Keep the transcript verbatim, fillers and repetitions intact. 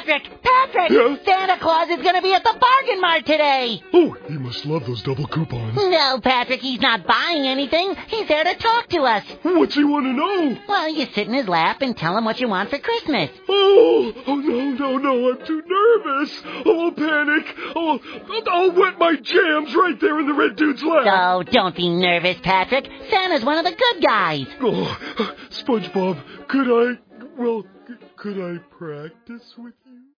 Patrick! Patrick! Yeah? Santa Claus is going to be at the Bargain Mart today! Oh, he must love those double coupons. No, Patrick, he's not buying anything. He's there to talk to us. What's he want to know? Well, you sit in his lap and tell him what you want for Christmas. Oh, oh no, no, no, I'm too nervous. Oh, I'll panic. Oh, I'll, I'll wet my jams right there in the red dude's lap. Oh, don't be nervous, Patrick. Santa's one of the good guys. Oh, SpongeBob, could I, well, could I practice with you?